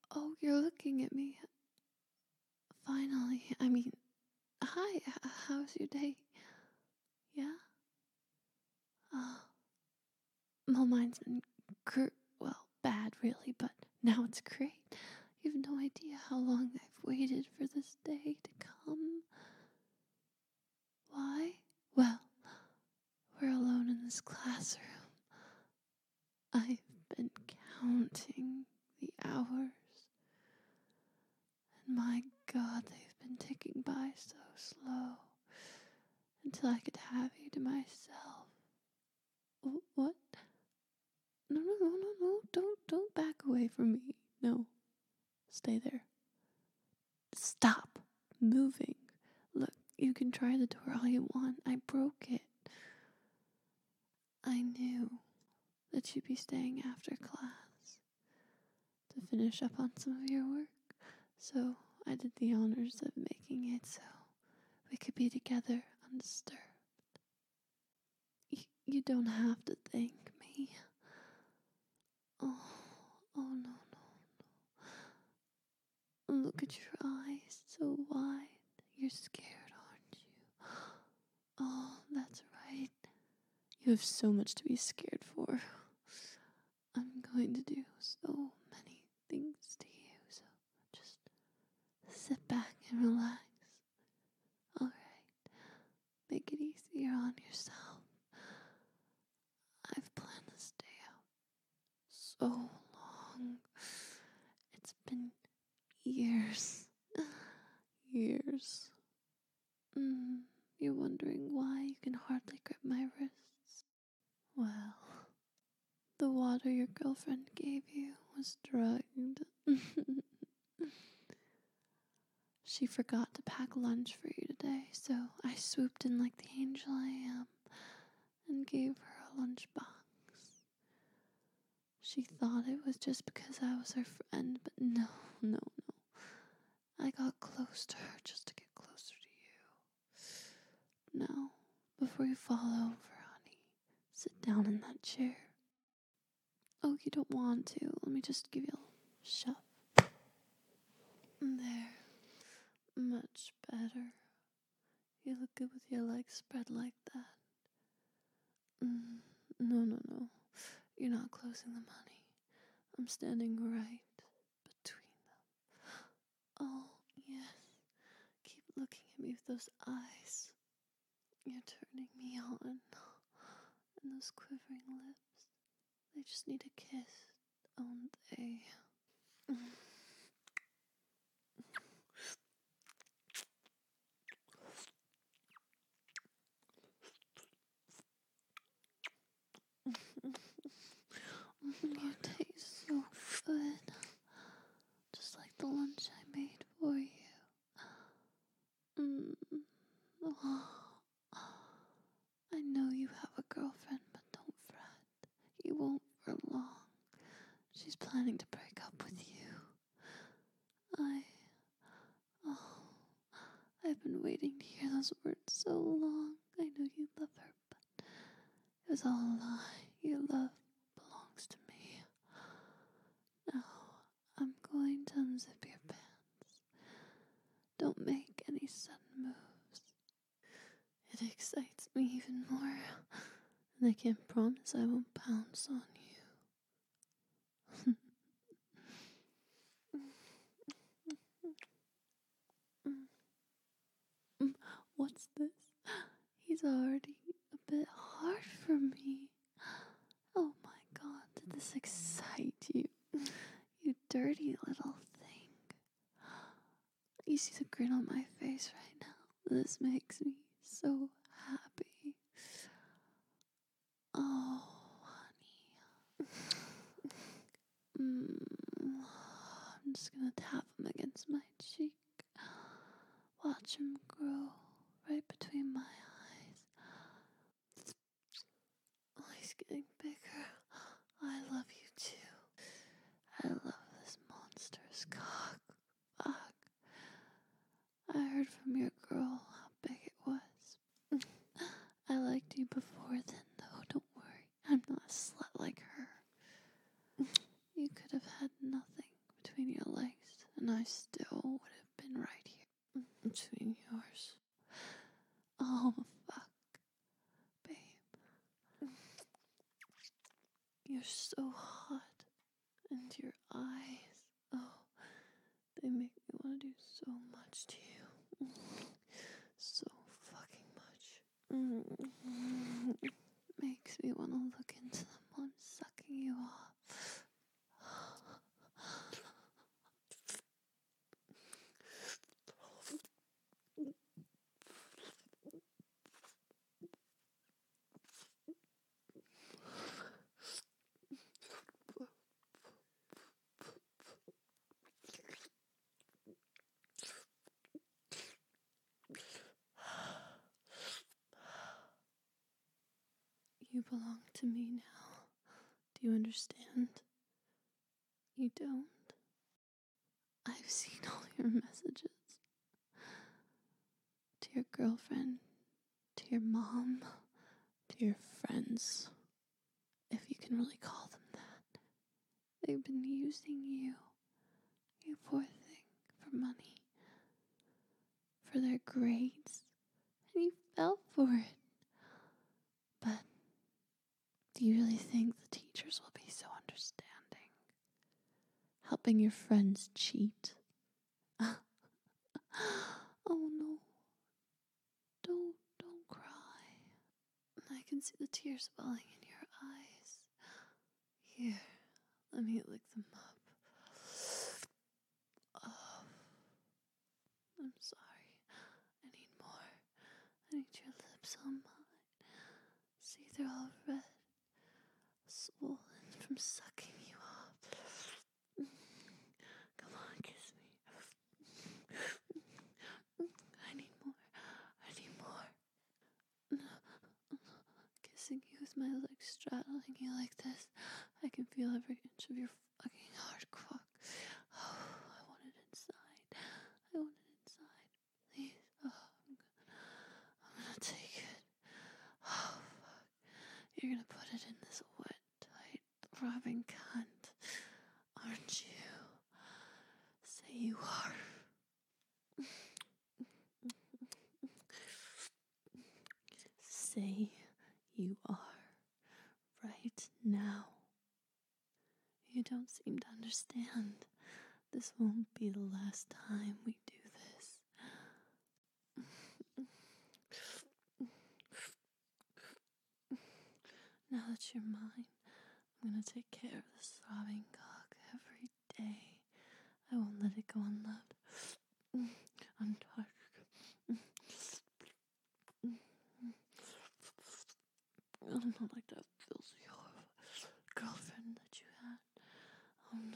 Oh, you're looking at me. Finally. Hi, how's your day? Yeah? Well, mine's been bad really, but now it's great. You have no idea how long I've waited for this day to come. Why? Well, we're alone in this classroom. I've been counting the hours. And my God, they've been ticking by so slow until I could have you to myself. What? No, don't back away from me. No, stay there. Stop moving. Look, you can try the door all you want. I broke it. I knew that you'd be staying after class to finish up on some of your work. So I did the honors of making it so we could be together undisturbed. You don't have to thank me. Oh no. Look at your eyes, so wide. You're scared, aren't you? Oh, that's right. You have so much to be scared for. I'm going to do so many things to you, so just sit back and relax. Alright, make it easier on yourself. I've planned this day out so long. It's been years. Years. You're wondering why you can hardly grip my wrists. Well, the water your girlfriend gave you was drugged. She forgot to pack lunch for you today, so I swooped in like the angel I am and gave her a lunchbox. She thought it was just because I was her friend, but no. I got close to her just to get closer to you. Now, before you fall over, honey, sit down in that chair. Oh, you don't want to. Let me just give you a shove. There. Much better. You look good with your legs spread like that. No. You're not closing them, honey. I'm standing right between them. Oh, yes. Keep looking at me with those eyes. You're turning me on. And those quivering lips. They just need a kiss, don't they? You taste so good. Just like the lunch I made for you. Oh, I know you have a girlfriend, but don't fret. You won't for long. She's planning to break up with you. I've been waiting to hear those words so long. I know you love her, but it was all a lie. Your love belongs to me. Now, I'm going to unzip your pants. Don't make any sudden moves. It excites me even more, and I can't promise I won't pounce on you. What's this? He's already a bit hard for me. Oh my God, did this excite you? You dirty little thing. You see the grin on my face right now? This makes me so happy. Oh, honey. I'm just gonna tap him against my cheek. Watch him grow right between my eyes. Oh, he's getting bigger. I love you too. I love this monstrous cock. Fuck. I heard from your girl how big it was. I liked you before then, though. Don't worry. I'm not a slut like her. You could have had nothing between your legs. and I still would have been right here between yours. Oh, fuck, babe. You're so hot. And your eyes. Oh, they make me want to do so much to you. So fucking much. Makes me want to look into them while I'm sucking you off. You belong to me now. Do you understand? You don't? I've seen all your messages. To your girlfriend, to your mom, to your friends, if you can really call them that. They've been using you, you poor thing, for money, for their grades, and you fell for it. But do you really think the teachers will be so understanding? Helping your friends cheat? Oh no. Don't cry. I can see the tears welling in your eyes. Here, let me lick them up. Oh, I'm sorry. I need more. I need your lips on mine. See, they're all red, swollen from sucking you off. Come on, kiss me. I need more. I need more. Kissing you with my legs straddling you like this. I can feel every inch of your fucking hard cock. Oh, I want it inside. I want it inside. Please. Oh, I'm gonna take it. Oh, fuck. You're gonna put it in this wet, tight, throbbing cunt. Aren't you? Say you are. Say you are. Right now. You don't seem to understand. This won't be the last time we do this. Now that you're mine, I'm gonna take care of this throbbing cock every day. I won't let it go unloved, untouched. I'm not like that filthy girlfriend that you had. Oh no.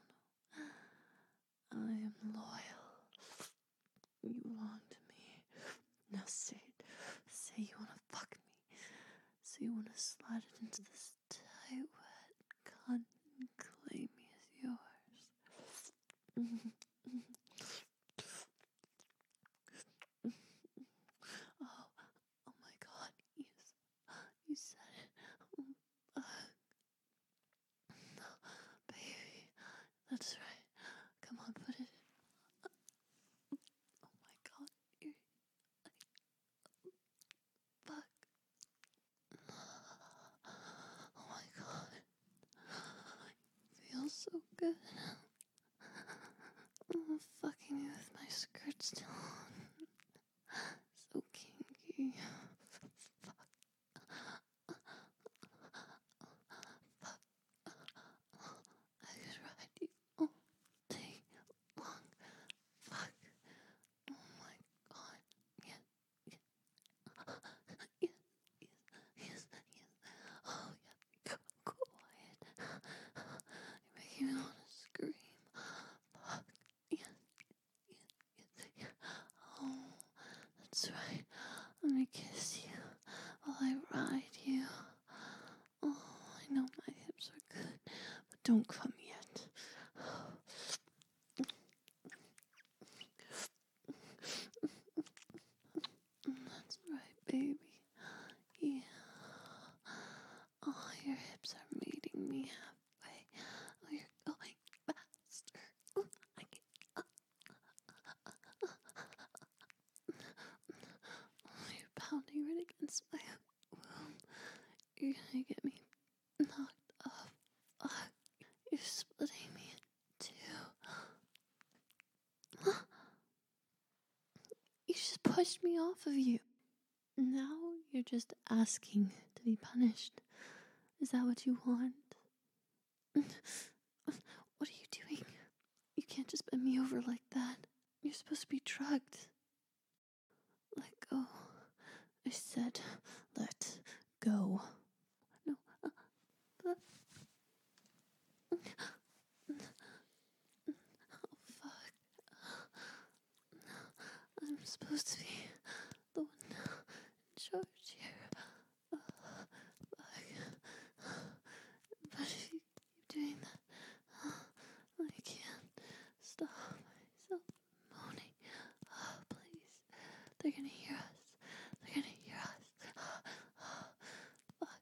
I am loyal. You belong to me. Now say it. Say you wanna fuck me. Say you wanna slide it into this tight, wet cunt and claim me as yours. Oh my god, yes. You said it. No, baby. That's right. Come on, put it in. Oh my god. You're fuck. Oh my god. Feels so good. Fucking me with my skirt still on. So kinky. Fuck. I could ride you all day long. Fuck. Oh my god. Yes. Yes. Yes. Oh yeah. Quiet. You're making me want to scream. Fuck. Yes. Oh, that's right. Let me kiss you while I ride you. Oh, I know my hips are good, but don't come yet. That's right, baby. Yeah. Oh, your hips are meeting me halfway. Oh, you're going faster. Ooh, I can. against my womb. You're gonna get me knocked off. You're splitting me in two. You just pushed me off of you. Now you're just asking to be punished. Is that what you want? What are you doing? You can't just bend me over like that. You're supposed to be drugged. Let go. I said, let go. No. Oh, fuck. I'm supposed to be the one in charge here. Fuck. But if you keep doing that, I can't stop myself moaning. Please. They're gonna hear us. They're gonna hear us. Fuck.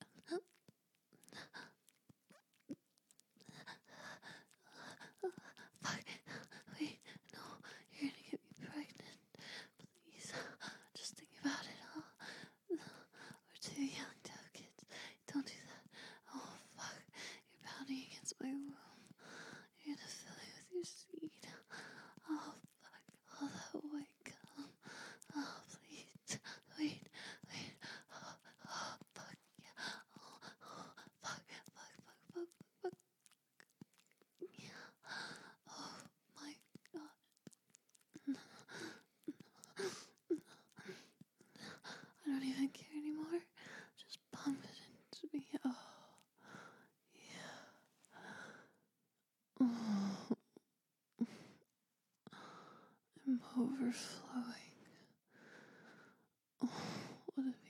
Fuck. Wait, no. You're gonna get me pregnant. Please. Just think about it, huh? We're too young to have kids. Don't do that. Oh, fuck. You're pounding against my womb. You're gonna fill it with your seed. Oh, fuck. All that white cum. Oh, please. Wait. Oh, fuck. Yeah. Oh, fuck. Yeah. Oh, my God. I don't even care anymore. Just pump it into me. Oh, yeah. Oh, I'm overflowing. Oh, what a